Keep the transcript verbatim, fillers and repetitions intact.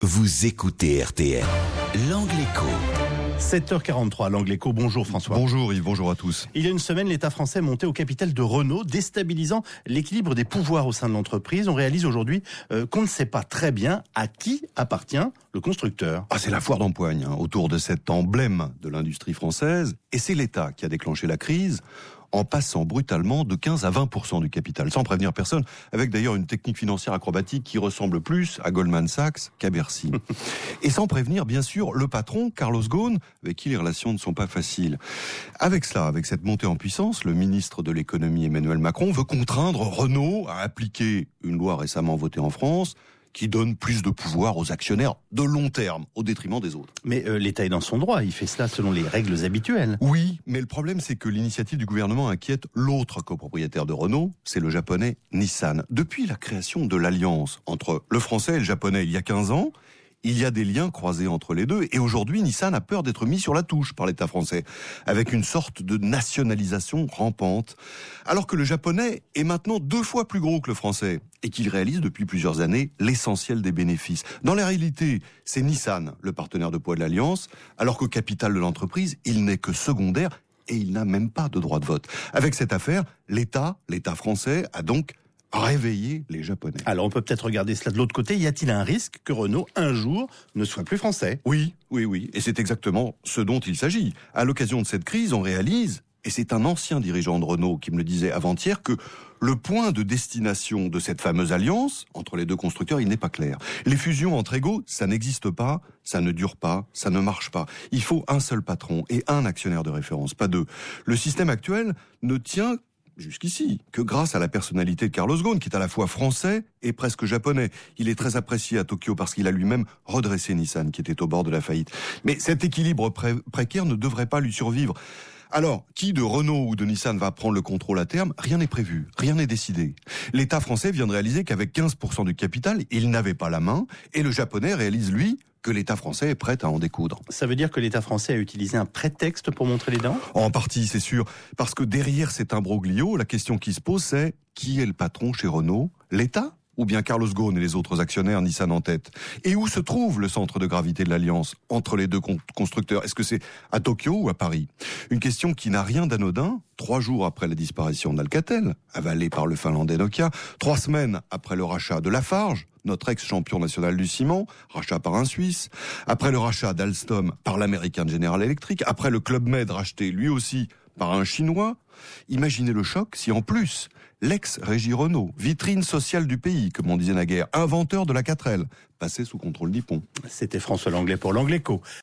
Vous écoutez R T L, l'Angle Écho. sept heures quarante-trois, l'Angle Écho. Bonjour François. Bonjour Yves, bonjour à tous. Il y a une semaine, l'État français est monté au capital de Renault, déstabilisant l'équilibre des pouvoirs au sein de l'entreprise. On réalise aujourd'hui euh, qu'on ne sait pas très bien à qui appartient le constructeur. Ah, c'est la foire d'empoigne hein, autour de cet emblème de l'industrie française. Et c'est l'État qui a déclenché la crise en passant brutalement de quinze à vingt pour cent du capital, sans prévenir personne, avec d'ailleurs une technique financière acrobatique qui ressemble plus à Goldman Sachs qu'à Bercy. Et sans prévenir, bien sûr, le patron, Carlos Ghosn, avec qui les relations ne sont pas faciles. Avec cela, avec cette montée en puissance, le ministre de l'économie, Emmanuel Macron, veut contraindre Renault à appliquer une loi récemment votée en France, qui donne plus de pouvoir aux actionnaires de long terme, au détriment des autres. Mais euh, l'État est dans son droit, il fait cela selon les règles habituelles. Oui, mais le problème c'est que l'initiative du gouvernement inquiète l'autre copropriétaire de Renault, c'est le japonais Nissan. Depuis la création de l'alliance entre le français et le japonais il y a quinze ans, il y a des liens croisés entre les deux. Et aujourd'hui, Nissan a peur d'être mis sur la touche par l'État français, avec une sorte de nationalisation rampante. Alors que le japonais est maintenant deux fois plus gros que le français, et qu'il réalise depuis plusieurs années l'essentiel des bénéfices. Dans la réalité, c'est Nissan, le partenaire de poids de l'Alliance, alors qu'au capital de l'entreprise, il n'est que secondaire, et il n'a même pas de droit de vote. Avec cette affaire, l'État, l'État français, a donc réveiller les Japonais. Alors on peut peut-être regarder cela de l'autre côté. Y a-t-il un risque que Renault, un jour, ne soit plus français ? Oui, oui, oui. Et c'est exactement ce dont il s'agit. À l'occasion de cette crise, on réalise, et c'est un ancien dirigeant de Renault qui me le disait avant-hier, que le point de destination de cette fameuse alliance entre les deux constructeurs, il n'est pas clair. Les fusions entre égaux, ça n'existe pas, ça ne dure pas, ça ne marche pas. Il faut un seul patron et un actionnaire de référence, pas deux. Le système actuel ne tient jusqu'ici, que grâce à la personnalité de Carlos Ghosn, qui est à la fois français et presque japonais. Il est très apprécié à Tokyo parce qu'il a lui-même redressé Nissan, qui était au bord de la faillite. Mais cet équilibre pré- précaire ne devrait pas lui survivre. Alors, qui de Renault ou de Nissan va prendre le contrôle à terme ? Rien n'est prévu, rien n'est décidé. L'État français vient de réaliser qu'avec quinze pour cent du capital, il n'avait pas la main, et le japonais réalise, lui, que l'État français est prêt à en découdre. Ça veut dire que l'État français a utilisé un prétexte pour montrer les dents ? En partie, c'est sûr. Parce que derrière cet imbroglio, la question qui se pose, c'est qui est le patron chez Renault ? L'État ? Ou bien Carlos Ghosn et les autres actionnaires, Nissan en tête? Et où se trouve le centre de gravité de l'alliance entre les deux constructeurs? Est-ce que c'est à Tokyo ou à Paris? Une question qui n'a rien d'anodin. Trois jours après la disparition d'Alcatel, avalé par le Finlandais Nokia, trois semaines après le rachat de Lafarge, notre ex-champion national du ciment, rachat par un Suisse, après le rachat d'Alstom par l'américain General Electric, après le Club Med racheté lui aussi par un Chinois. Imaginez le choc si en plus, l'ex-Régie Renault, vitrine sociale du pays, comme on disait naguère, inventeur de la quatre L, passait sous contrôle nippon. C'était François Langlais pour l'Angle Écho.